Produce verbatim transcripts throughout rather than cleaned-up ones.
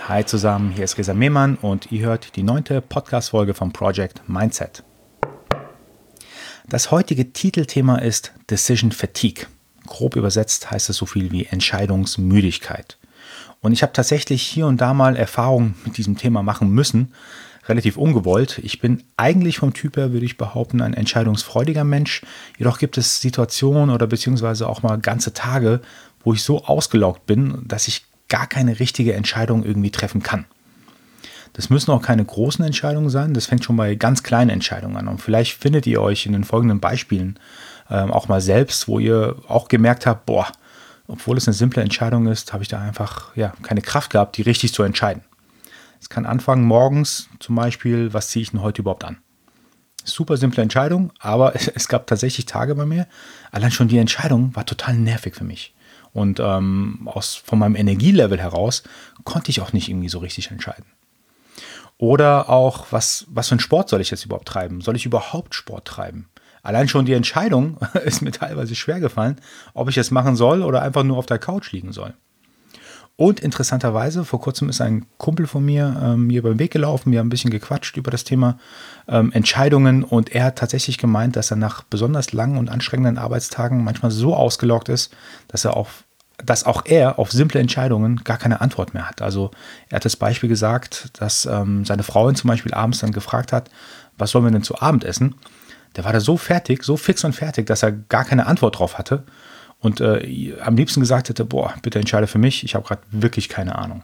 Hi zusammen, hier ist Reza Mehmann und ihr hört die neunte Podcast-Folge vom Project Mindset. Das heutige Titelthema ist Decision Fatigue. Grob übersetzt heißt es so viel wie Entscheidungsmüdigkeit. Und ich habe tatsächlich hier und da mal Erfahrungen mit diesem Thema machen müssen, relativ ungewollt. Ich bin eigentlich vom Typ her, würde ich behaupten, ein entscheidungsfreudiger Mensch. Jedoch gibt es Situationen oder beziehungsweise auch mal ganze Tage, wo ich so ausgelaugt bin, dass ich gar keine richtige Entscheidung irgendwie treffen kann. Das müssen auch keine großen Entscheidungen sein, das fängt schon bei ganz kleinen Entscheidungen an. Und vielleicht findet ihr euch in den folgenden Beispielen ähm, auch mal selbst, wo ihr auch gemerkt habt, boah, obwohl es eine simple Entscheidung ist, habe ich da einfach ja, keine Kraft gehabt, die richtig zu entscheiden. Es kann anfangen morgens zum Beispiel, was ziehe ich denn heute überhaupt an? Super simple Entscheidung, aber es, es gab tatsächlich Tage bei mir, allein schon die Entscheidung war total nervig für mich. Und ähm, aus, von meinem Energielevel heraus konnte ich auch nicht irgendwie so richtig entscheiden. Oder auch, was, was für einen Sport soll ich jetzt überhaupt treiben? Soll ich überhaupt Sport treiben? Allein schon die Entscheidung ist mir teilweise schwer gefallen, ob ich es machen soll oder einfach nur auf der Couch liegen soll. Und interessanterweise, vor kurzem ist ein Kumpel von mir ähm, hier beim Weg gelaufen, wir haben ein bisschen gequatscht über das Thema ähm, Entscheidungen und er hat tatsächlich gemeint, dass er nach besonders langen und anstrengenden Arbeitstagen manchmal so ausgelaugt ist, dass er auch, dass auch er auf simple Entscheidungen gar keine Antwort mehr hat. Also er hat das Beispiel gesagt, dass ähm, seine Frau ihn zum Beispiel abends dann gefragt hat, was sollen wir denn zu Abend essen? Der war da so fertig, so fix und fertig, dass er gar keine Antwort drauf hatte. Und äh, am liebsten gesagt hätte, boah, bitte entscheide für mich, ich habe gerade wirklich keine Ahnung.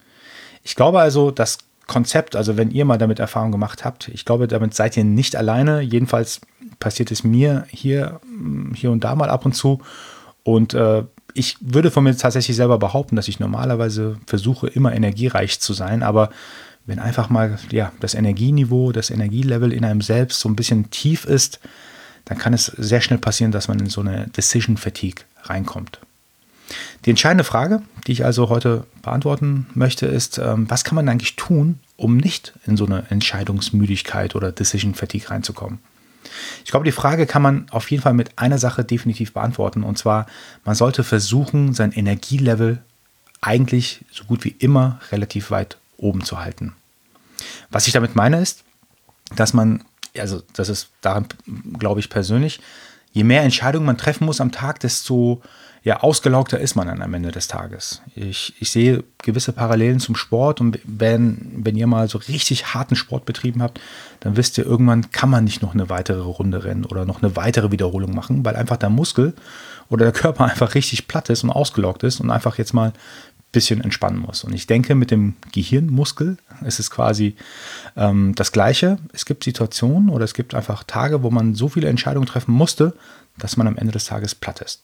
Ich glaube also, das Konzept, also wenn ihr mal damit Erfahrung gemacht habt, ich glaube, damit seid ihr nicht alleine. Jedenfalls passiert es mir hier, hier und da mal ab und zu. Und äh, ich würde von mir tatsächlich selber behaupten, dass ich normalerweise versuche, immer energiereich zu sein. Aber wenn einfach mal ja, das Energieniveau, das Energielevel in einem selbst so ein bisschen tief ist, dann kann es sehr schnell passieren, dass man in so eine Decision Fatigue reinkommt. Die entscheidende Frage, die ich also heute beantworten möchte, ist, was kann man eigentlich tun, um nicht in so eine Entscheidungsmüdigkeit oder Decision Fatigue reinzukommen? Ich glaube, die Frage kann man auf jeden Fall mit einer Sache definitiv beantworten, und zwar, man sollte versuchen, sein Energielevel eigentlich so gut wie immer relativ weit oben zu halten. Was ich damit meine ist, dass man Also das ist daran, glaube ich persönlich, je mehr Entscheidungen man treffen muss am Tag, desto ja, ausgelaugter ist man dann am Ende des Tages. Ich, ich sehe gewisse Parallelen zum Sport, und wenn, wenn ihr mal so richtig harten Sport betrieben habt, dann wisst ihr, irgendwann kann man nicht noch eine weitere Runde rennen oder noch eine weitere Wiederholung machen, weil einfach der Muskel oder der Körper einfach richtig platt ist und ausgelaugt ist und einfach jetzt mal bisschen entspannen muss. Und ich denke, mit dem Gehirnmuskel ist es quasi ähm, das Gleiche. Es gibt Situationen oder es gibt einfach Tage, wo man so viele Entscheidungen treffen musste, dass man am Ende des Tages platt ist.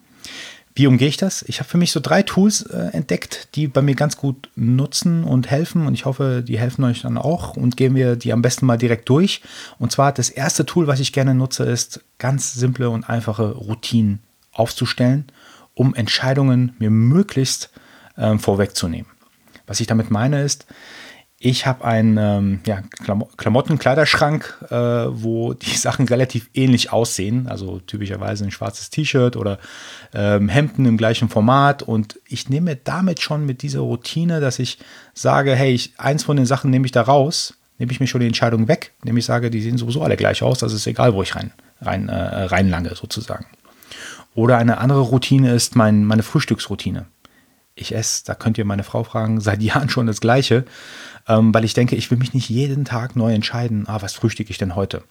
Wie umgehe ich das? Ich habe für mich so drei Tools äh, entdeckt, die bei mir ganz gut nutzen und helfen, und ich hoffe, die helfen euch dann auch, und gehen wir die am besten mal direkt durch. Und zwar das erste Tool, was ich gerne nutze, ist ganz simple und einfache Routinen aufzustellen, um Entscheidungen mir möglichst Ähm, vorwegzunehmen. Was ich damit meine ist, ich habe einen ähm, ja, Klam- Klamotten-Kleiderschrank, äh, wo die Sachen relativ ähnlich aussehen, also typischerweise ein schwarzes T-Shirt oder ähm, Hemden im gleichen Format, und ich nehme damit schon mit dieser Routine, dass ich sage, hey, ich, eins von den Sachen nehme ich da raus, nehme ich mir schon die Entscheidung weg, indem ich sage, die sehen sowieso alle gleich aus, also ist egal, wo ich rein, rein, äh, reinlange sozusagen. Oder eine andere Routine ist mein, meine Frühstücksroutine. Ich esse, da könnt ihr meine Frau fragen, seit Jahren schon das Gleiche, ähm, weil ich denke, ich will mich nicht jeden Tag neu entscheiden, ah, was frühstücke ich denn heute?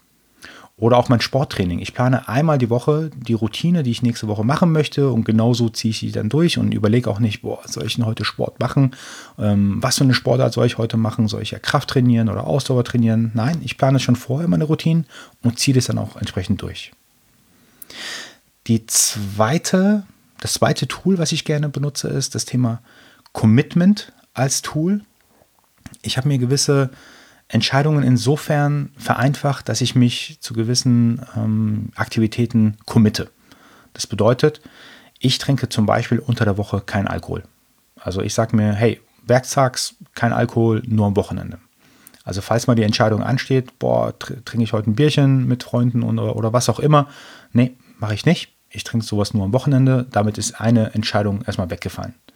Oder auch mein Sporttraining. Ich plane einmal die Woche die Routine, die ich nächste Woche machen möchte, und genauso ziehe ich die dann durch und überlege auch nicht, boah, soll ich denn heute Sport machen? Ähm, was für eine Sportart soll ich heute machen? Soll ich ja Kraft trainieren oder Ausdauer trainieren? Nein, ich plane schon vorher meine Routinen und ziehe das dann auch entsprechend durch. Die zweite Das zweite Tool, was ich gerne benutze, ist das Thema Commitment als Tool. Ich habe mir gewisse Entscheidungen insofern vereinfacht, dass ich mich zu gewissen ähm, Aktivitäten committe. Das bedeutet, ich trinke zum Beispiel unter der Woche keinen Alkohol. Also ich sage mir, hey, werktags kein Alkohol, nur am Wochenende. Also falls mal die Entscheidung ansteht, boah, tr- trinke ich heute ein Bierchen mit Freunden oder, oder was auch immer. Nee, mache ich nicht. Ich trinke sowas nur am Wochenende. Damit ist eine Entscheidung erstmal weggefallen.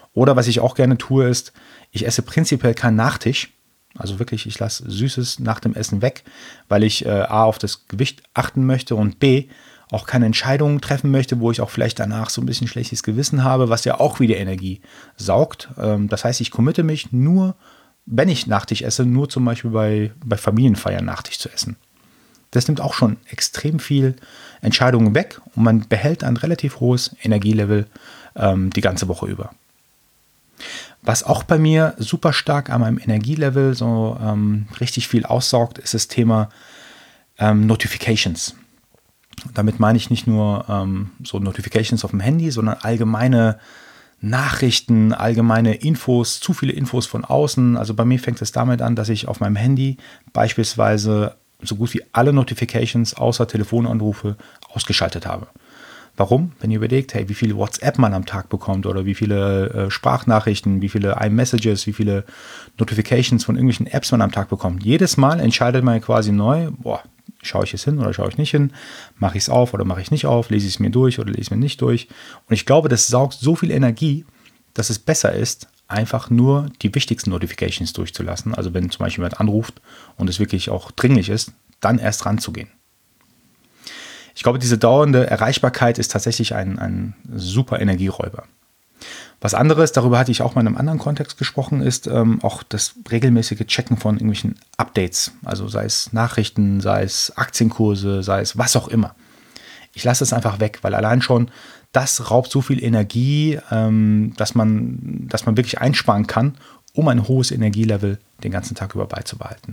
Oder was ich auch gerne tue, ist, ich esse prinzipiell keinen Nachtisch. Also wirklich, ich lasse Süßes nach dem Essen weg, weil ich äh, A, auf das Gewicht achten möchte und B, auch keine Entscheidungen treffen möchte, wo ich auch vielleicht danach so ein bisschen schlechtes Gewissen habe, was ja auch wieder Energie saugt. Ähm, das heißt, ich committe mich nur, wenn ich Nachtisch esse, nur zum Beispiel bei, bei Familienfeiern Nachtisch zu essen. Das nimmt auch schon extrem viel Entscheidungen weg und man behält ein relativ hohes Energielevel ähm, die ganze Woche über. Was auch bei mir super stark an meinem Energielevel so ähm, richtig viel aussaugt, ist das Thema ähm, Notifications. Damit meine ich nicht nur ähm, so Notifications auf dem Handy, sondern allgemeine Nachrichten, allgemeine Infos, zu viele Infos von außen. Also bei mir fängt es damit an, dass ich auf meinem Handy beispielsweise so gut wie alle Notifications außer Telefonanrufe ausgeschaltet habe. Warum? Wenn ihr überlegt, hey, wie viele WhatsApp man am Tag bekommt oder wie viele äh, Sprachnachrichten, wie viele iMessages, wie viele Notifications von irgendwelchen Apps man am Tag bekommt. Jedes Mal entscheidet man quasi neu, boah, schaue ich es hin oder schaue ich nicht hin, mache ich es auf oder mache ich nicht auf, lese ich es mir durch oder lese ich es mir nicht durch. Und ich glaube, das saugt so viel Energie, dass es besser ist, einfach nur die wichtigsten Notifications durchzulassen. Also wenn zum Beispiel jemand anruft und es wirklich auch dringlich ist, dann erst ranzugehen. Ich glaube, diese dauernde Erreichbarkeit ist tatsächlich ein, ein super Energieräuber. Was anderes, darüber hatte ich auch mal in einem anderen Kontext gesprochen, ist ähm, auch das regelmäßige Checken von irgendwelchen Updates. Also sei es Nachrichten, sei es Aktienkurse, sei es was auch immer. Ich lasse es einfach weg, weil allein schon das raubt so viel Energie, ähm, dass man, dass man wirklich einsparen kann, um ein hohes Energielevel den ganzen Tag über beizubehalten.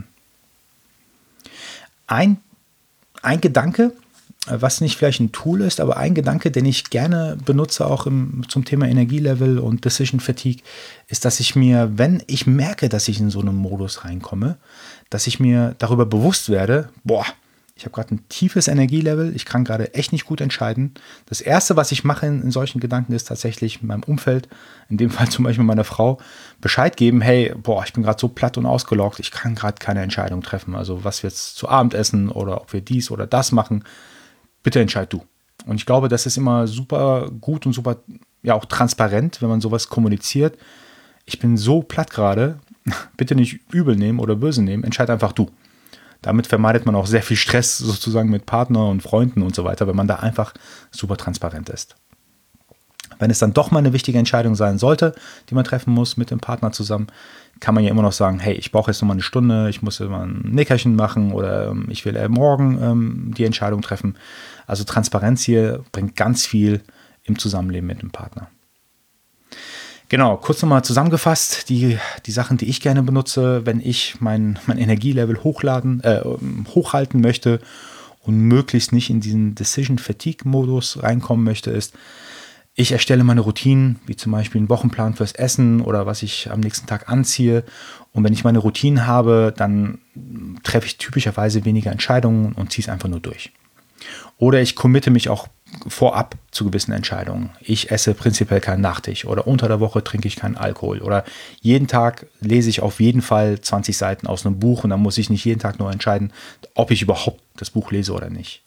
Ein, ein Gedanke, was nicht vielleicht ein Tool ist, aber ein Gedanke, den ich gerne benutze, auch im, zum Thema Energielevel und Decision Fatigue, ist, dass ich mir, wenn ich merke, dass ich in so einen Modus reinkomme, dass ich mir darüber bewusst werde, boah, ich habe gerade ein tiefes Energielevel, ich kann gerade echt nicht gut entscheiden. Das Erste, was ich mache in, in solchen Gedanken, ist tatsächlich meinem Umfeld, in dem Fall zum Beispiel meiner Frau, Bescheid geben, hey, boah, ich bin gerade so platt und ausgelaugt, ich kann gerade keine Entscheidung treffen. Also was wir jetzt zu Abend essen oder ob wir dies oder das machen, bitte entscheid du. Und ich glaube, das ist immer super gut und super, ja, auch transparent, wenn man sowas kommuniziert. Ich bin so platt gerade, bitte nicht übel nehmen oder böse nehmen, entscheid einfach du. Damit vermeidet man auch sehr viel Stress sozusagen mit Partner und Freunden und so weiter, wenn man da einfach super transparent ist. Wenn es dann doch mal eine wichtige Entscheidung sein sollte, die man treffen muss mit dem Partner zusammen, kann man ja immer noch sagen, hey, ich brauche jetzt noch mal eine Stunde, ich muss mal ein Nickerchen machen oder ähm, ich will äh, morgen ähm, die Entscheidung treffen. Also Transparenz hier bringt ganz viel im Zusammenleben mit dem Partner. Genau, kurz nochmal zusammengefasst, die, die Sachen, die ich gerne benutze, wenn ich mein, mein Energielevel hochladen, äh, hochhalten möchte und möglichst nicht in diesen Decision-Fatigue-Modus reinkommen möchte, ist, ich erstelle meine Routinen, wie zum Beispiel einen Wochenplan fürs Essen oder was ich am nächsten Tag anziehe. Und wenn ich meine Routinen habe, dann treffe ich typischerweise weniger Entscheidungen und ziehe es einfach nur durch. Oder ich committe mich auch vorab zu gewissen Entscheidungen. Ich esse prinzipiell keinen Nachtisch oder unter der Woche trinke ich keinen Alkohol oder jeden Tag lese ich auf jeden Fall zwanzig Seiten aus einem Buch und dann muss ich nicht jeden Tag nur entscheiden, ob ich überhaupt das Buch lese oder nicht.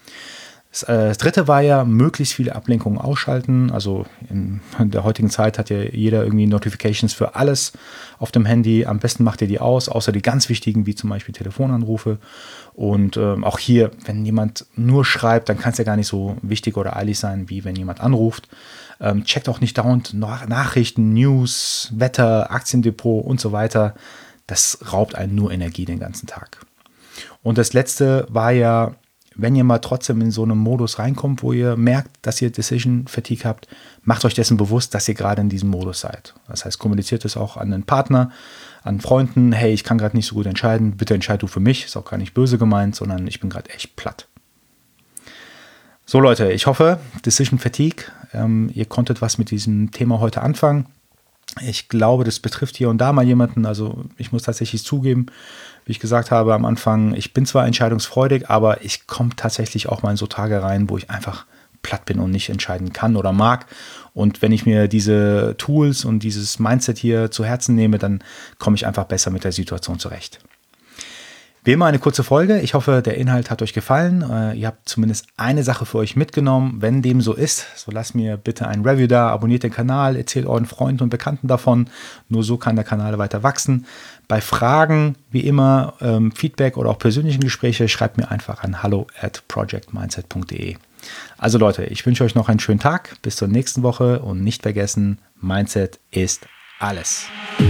Das dritte war ja, möglichst viele Ablenkungen ausschalten. Also in der heutigen Zeit hat ja jeder irgendwie Notifications für alles auf dem Handy. Am besten macht ihr die aus, außer die ganz wichtigen, wie zum Beispiel Telefonanrufe. Und ähm, auch hier, wenn jemand nur schreibt, dann kann es ja gar nicht so wichtig oder eilig sein, wie wenn jemand anruft. Ähm, checkt auch nicht dauernd Nachrichten, News, Wetter, Aktiendepot und so weiter. Das raubt einen nur Energie den ganzen Tag. Und das letzte war ja, wenn ihr mal trotzdem in so einen Modus reinkommt, wo ihr merkt, dass ihr Decision Fatigue habt, macht euch dessen bewusst, dass ihr gerade in diesem Modus seid. Das heißt, kommuniziert es auch an den Partner, an Freunden, hey, ich kann gerade nicht so gut entscheiden, bitte entscheid du für mich, ist auch gar nicht böse gemeint, sondern ich bin gerade echt platt. So Leute, ich hoffe, Decision Fatigue, ähm, ihr konntet was mit diesem Thema heute anfangen. Ich glaube, das betrifft hier und da mal jemanden, also ich muss tatsächlich zugeben, wie ich gesagt habe am Anfang, ich bin zwar entscheidungsfreudig, aber ich komme tatsächlich auch mal in so Tage rein, wo ich einfach platt bin und nicht entscheiden kann oder mag. Und wenn ich mir diese Tools und dieses Mindset hier zu Herzen nehme, dann komme ich einfach besser mit der Situation zurecht. Wie immer eine kurze Folge. Ich hoffe, der Inhalt hat euch gefallen. Äh, ihr habt zumindest eine Sache für euch mitgenommen. Wenn dem so ist, so lasst mir bitte ein Review da, abonniert den Kanal, erzählt euren Freunden und Bekannten davon. Nur so kann der Kanal weiter wachsen. Bei Fragen, wie immer, ähm, Feedback oder auch persönlichen Gespräche, schreibt mir einfach an hallo at project mindset punkt de. Also Leute, ich wünsche euch noch einen schönen Tag. Bis zur nächsten Woche und nicht vergessen, Mindset ist alles.